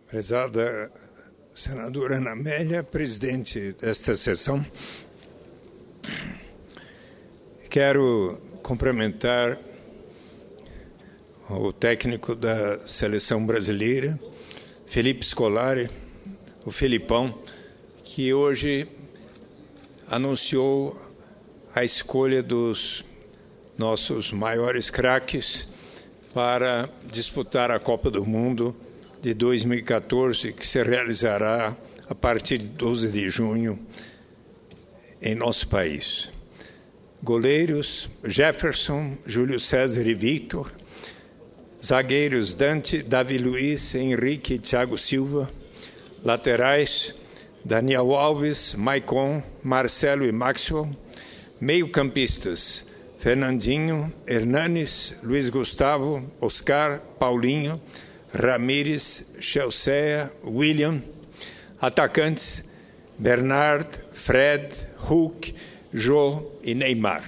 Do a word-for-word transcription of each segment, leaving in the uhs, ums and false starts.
Prezada senadora Ana Amélia, presidente desta sessão, quero cumprimentar o técnico da seleção brasileira, Felipe Scolari, o Felipão, que hoje anunciou a escolha dos nossos maiores craques para disputar a Copa do Mundo de dois mil e quatorze, que se realizará a partir de doze de junho em nosso país. Goleiros: Jefferson, Júlio César e Victor. Zagueiros: Dante, Davi Luiz, Henrique e Thiago Silva. Laterais: Daniel Alves, Maicon, Marcelo e Maxwell. Meio-campistas: Fernandinho, Hernanes, Luiz Gustavo, Oscar, Paulinho, Ramírez, Chelsea, William. Atacantes: Bernard, Fred, Hulk, Jô e Neymar.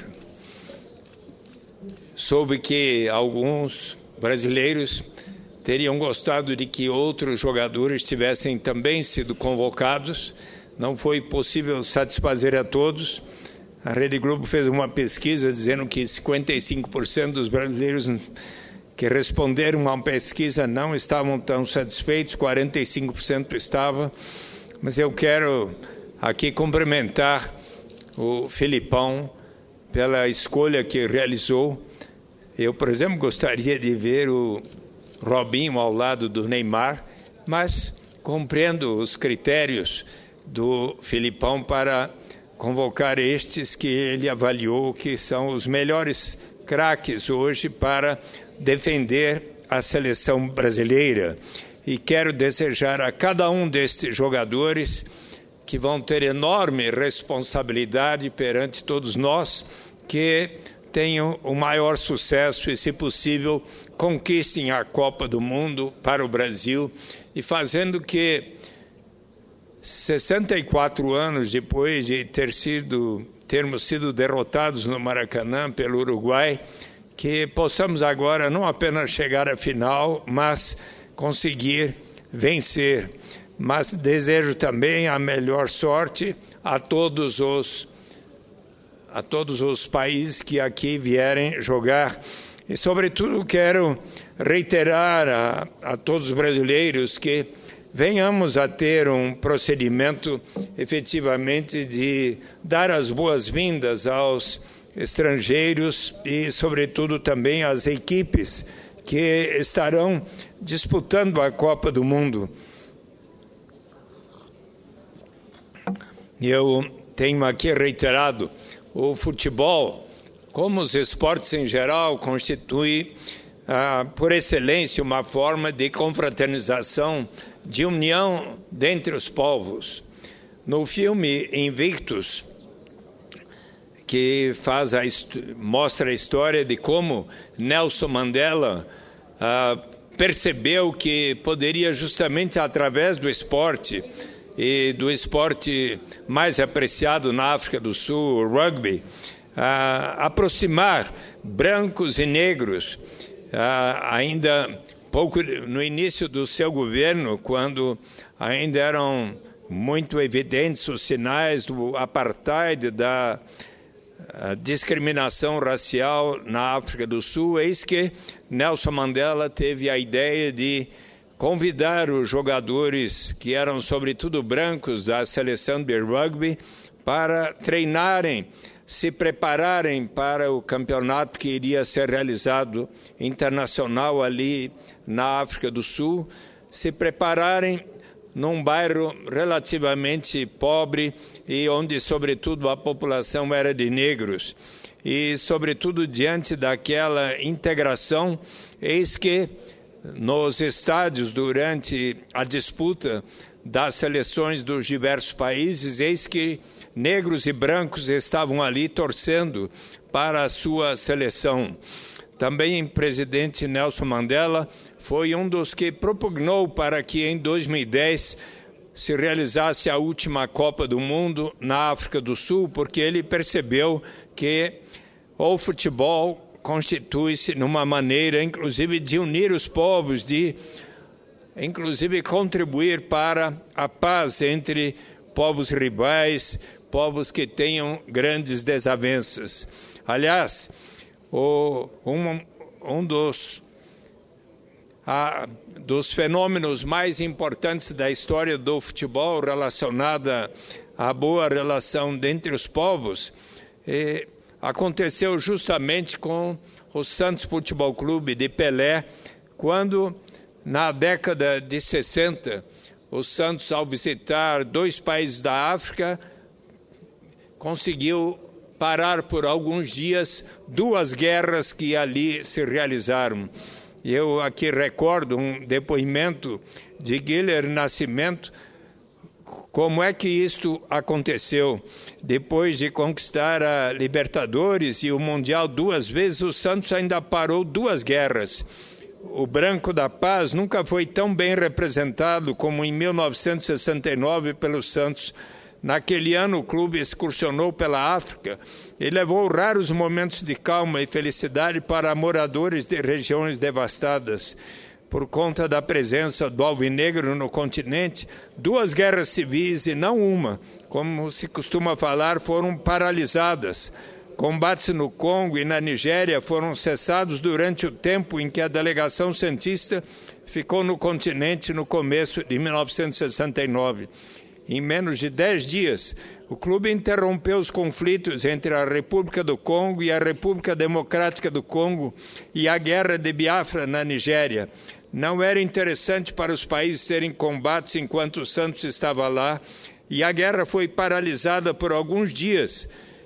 Soube que alguns brasileiros teriam gostado de que outros jogadores tivessem também sido convocados. Não foi possível satisfazer a todos. A Rede Globo fez uma pesquisa dizendo que cinquenta e cinco por cento dos brasileiros que responderam a uma pesquisa não estavam tão satisfeitos, quarenta e cinco por cento estavam. Mas eu quero aqui cumprimentar o Felipão pela escolha que realizou. Eu, por exemplo, gostaria de ver o Robinho ao lado do Neymar, mas compreendo os critérios do Felipão para convocar estes que ele avaliou que são os melhores craques hoje para defender a seleção brasileira. E quero desejar a cada um destes jogadores, que vão ter enorme responsabilidade perante todos nós, que tenham o maior sucesso e, se possível, conquistem a Copa do Mundo para o Brasil, e fazendo que sessenta e quatro anos depois de ter sido, termos sido derrotados no Maracanã pelo Uruguai, que possamos agora não apenas chegar à final, mas conseguir vencer. Mas desejo também a melhor sorte a todos os, a todos os países que aqui vierem jogar. E, sobretudo, quero reiterar a, a todos os brasileiros que venhamos a ter um procedimento efetivamente de dar as boas-vindas aos estrangeiros e, sobretudo, também às equipes que estarão disputando a Copa do Mundo. Eu tenho aqui reiterado, o futebol, como os esportes em geral, constitui, ah, por excelência, uma forma de confraternização, de união dentre os povos. No filme Invictus, que faz a, mostra a história de como Nelson Mandela ah, percebeu que poderia, justamente através do esporte, e do esporte mais apreciado na África do Sul, o rugby, ah, aproximar brancos e negros, ah, ainda pouco no início do seu governo, quando ainda eram muito evidentes os sinais do apartheid, da discriminação racial na África do Sul. Eis que Nelson Mandela teve a ideia de convidar os jogadores, que eram sobretudo brancos, da seleção de rugby, para treinarem, se prepararem para o campeonato que iria ser realizado internacional ali na África do Sul, se prepararem num bairro relativamente pobre e onde, sobretudo, a população era de negros. E, sobretudo, diante daquela integração, eis que nos estádios, durante a disputa das seleções dos diversos países, eis que negros e brancos estavam ali torcendo para a sua seleção. Também o presidente Nelson Mandela foi um dos que propugnou para que em dois mil e dez se realizasse a última Copa do Mundo na África do Sul, porque ele percebeu que o futebol constitui-se numa maneira, inclusive, de unir os povos, de inclusive contribuir para a paz entre povos rivais, povos que tenham grandes desavenças. Aliás, o, um, um dos, a, dos fenômenos mais importantes da história do futebol relacionada à boa relação entre os povos eh, aconteceu justamente com o Santos Futebol Clube de Pelé, quando, na década de sessenta, o Santos, ao visitar dois países da África, conseguiu parar por alguns dias duas guerras que ali se realizaram. Eu aqui recordo um depoimento de Guilherme Nascimento, como é que isto aconteceu. Depois de conquistar a Libertadores e o Mundial duas vezes, o Santos ainda parou duas guerras. O Branco da Paz nunca foi tão bem representado como em mil novecentos e sessenta e nove pelo Santos. Naquele ano, o clube excursionou pela África e levou raros momentos de calma e felicidade para moradores de regiões devastadas. Por conta da presença do alvinegro no continente, duas guerras civis e não uma, como se costuma falar, foram paralisadas. Combates no Congo e na Nigéria foram cessados durante o tempo em que a delegação santista ficou no continente no começo de mil novecentos e sessenta e nove. Em menos de dez dias, o clube interrompeu os conflitos entre a República do Congo e a República Democrática do Congo e a Guerra de Biafra na Nigéria. Não era interessante para os países terem combates enquanto o Santos estava lá, e a guerra foi paralisada por alguns dias,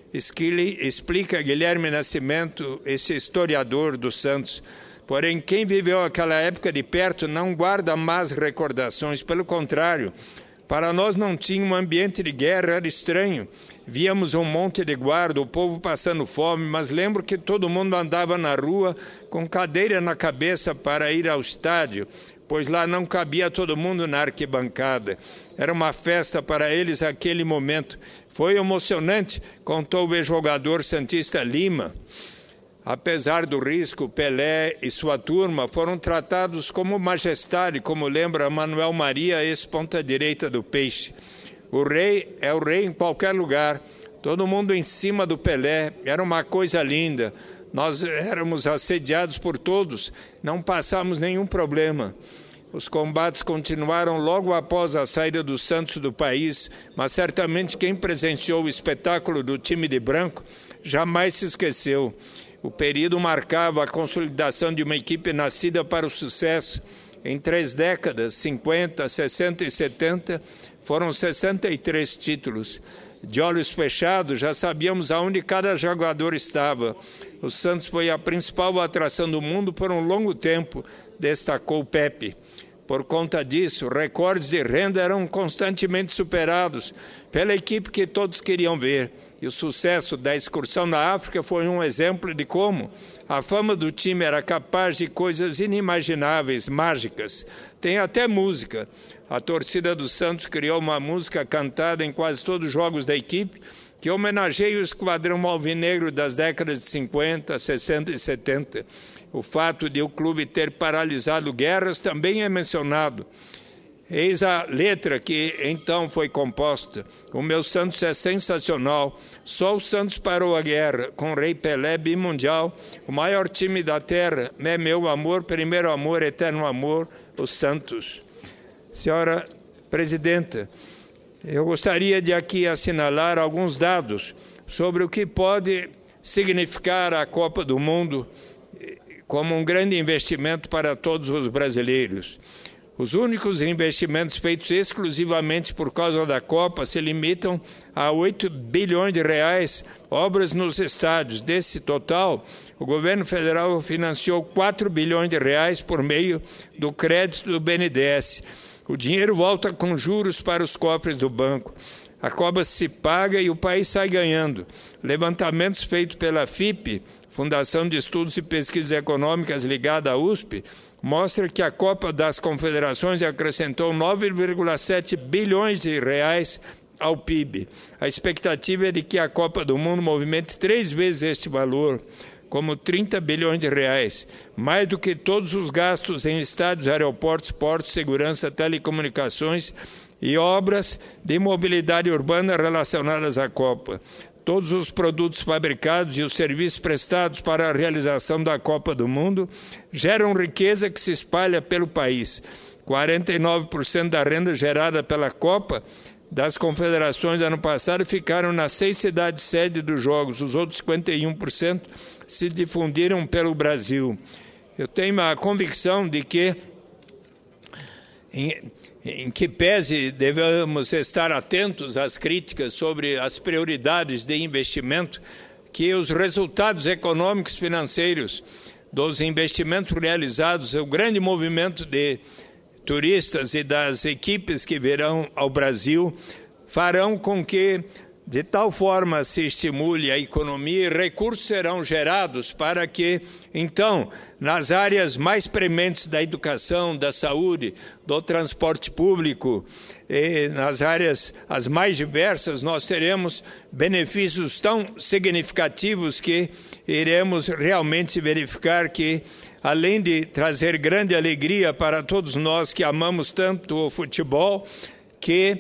explica Guilherme Nascimento, esse historiador do Santos. Porém, quem viveu aquela época de perto não guarda más recordações, pelo contrário. Para nós não tinha um ambiente de guerra, era estranho. Víamos um monte de guarda, o povo passando fome, mas lembro que todo mundo andava na rua com cadeira na cabeça para ir ao estádio, pois lá não cabia todo mundo na arquibancada. Era uma festa para eles aquele momento. Foi emocionante, contou o ex-jogador santista Lima. Apesar do risco, Pelé e sua turma foram tratados como majestade, como lembra Manuel Maria, ex-ponta-direita do Peixe. O rei é o rei em qualquer lugar, todo mundo em cima do Pelé, era uma coisa linda. Nós éramos assediados por todos, não passamos nenhum problema. Os combates continuaram logo após a saída do Santos do país, mas certamente quem presenciou o espetáculo do time de branco jamais se esqueceu. O período marcava a consolidação de uma equipe nascida para o sucesso. Em três décadas, cinquenta, sessenta e setenta, foram sessenta e três títulos. De olhos fechados, já sabíamos aonde cada jogador estava. O Santos foi a principal atração do mundo por um longo tempo, destacou Pepe. Por conta disso, recordes de renda eram constantemente superados pela equipe que todos queriam ver. E o sucesso da excursão na África foi um exemplo de como a fama do time era capaz de coisas inimagináveis, mágicas. Tem até música. A torcida do Santos criou uma música cantada em quase todos os jogos da equipe, que homenageia o esquadrão alvinegro das décadas de cinquenta, sessenta e setenta. O fato de o clube ter paralisado guerras também é mencionado. Eis a letra que então foi composta. O meu Santos é sensacional. Só o Santos parou a guerra. Com o Rei Pelé bimundial, o maior time da terra. É meu amor, primeiro amor, eterno amor, o Santos. Senhora Presidenta, eu gostaria de aqui assinalar alguns dados sobre o que pode significar a Copa do Mundo como um grande investimento para todos os brasileiros. Os únicos investimentos feitos exclusivamente por causa da Copa se limitam a oito bilhões de reais, obras nos estádios. Desse total, o governo federal financiou quatro bilhões de reais por meio do crédito do B N D E S. O dinheiro volta com juros para os cofres do banco. A Copa se paga e o país sai ganhando. Levantamentos feitos pela F I P, Fundação de Estudos e Pesquisas Econômicas ligada à U S P, mostra que a Copa das Confederações acrescentou nove vírgula sete bilhões de reais ao P I B. A expectativa é de que a Copa do Mundo movimente três vezes este valor. como trinta bilhões de reais, mais do que todos os gastos em estádios, aeroportos, portos, segurança, telecomunicações e obras de mobilidade urbana relacionadas à Copa. Todos os produtos fabricados e os serviços prestados para a realização da Copa do Mundo geram riqueza que se espalha pelo país. quarenta e nove por cento da renda gerada pela Copa das confederações ano passado ficaram nas seis cidades sede dos Jogos. Os outros cinquenta e um por cento se difundiram pelo Brasil. Eu tenho a convicção de que, em, em que pese devemos estar atentos às críticas sobre as prioridades de investimento, que os resultados econômicos financeiros dos investimentos realizados, o grande movimento de turistas e das equipes que virão ao Brasil farão com que, de tal forma, se estimule a economia e recursos serão gerados para que, então, nas áreas mais prementes da educação, da saúde, do transporte público, e nas áreas as mais diversas, nós teremos benefícios tão significativos que iremos realmente verificar que, além de trazer grande alegria para todos nós que amamos tanto o futebol, que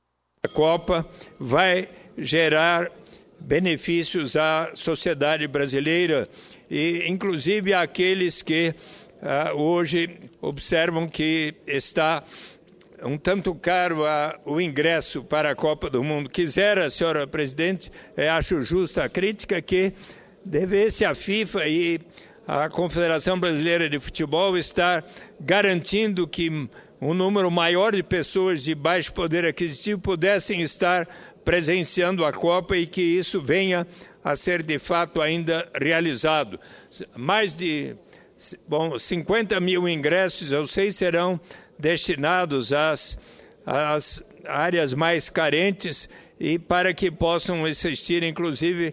a Copa vai gerar benefícios à sociedade brasileira e, inclusive, àqueles que uh, hoje observam que está um tanto caro a, o ingresso para a Copa do Mundo. Quisera, senhora presidente, eu acho justa a crítica que devesse a FIFA e a Confederação Brasileira de Futebol estar garantindo que um número maior de pessoas de baixo poder aquisitivo pudessem estar presenciando a Copa e que isso venha a ser de fato ainda realizado. Mais de bom, cinquenta mil ingressos, eu sei, serão destinados às, às áreas mais carentes e para que possam assistir, inclusive,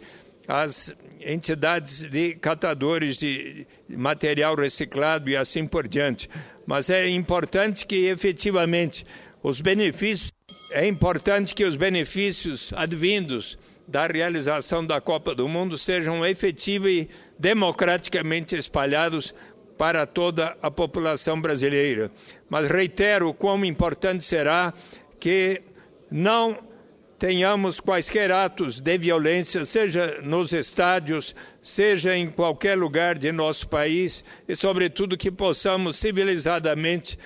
as entidades de catadores de material reciclado e assim por diante. Mas é importante que, efetivamente, os benefícios, é importante que os benefícios advindos da realização da Copa do Mundo sejam efetivos e democraticamente espalhados para toda a população brasileira. Mas reitero o quão importante será que não tenhamos quaisquer atos de violência, seja nos estádios, seja em qualquer lugar de nosso país, e, sobretudo, que possamos civilizadamente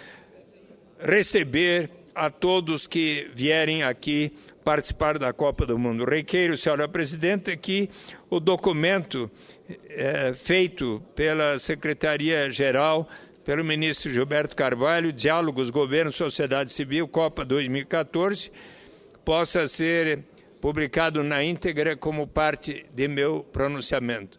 receber a todos que vierem aqui participar da Copa do Mundo. Requeiro, senhora presidenta, que o documento é, feito pela Secretaria-Geral, pelo ministro Gilberto Carvalho, Diálogos Governo-Sociedade Civil, Copa dois mil e quatorze, possa ser publicado na íntegra como parte de meu pronunciamento.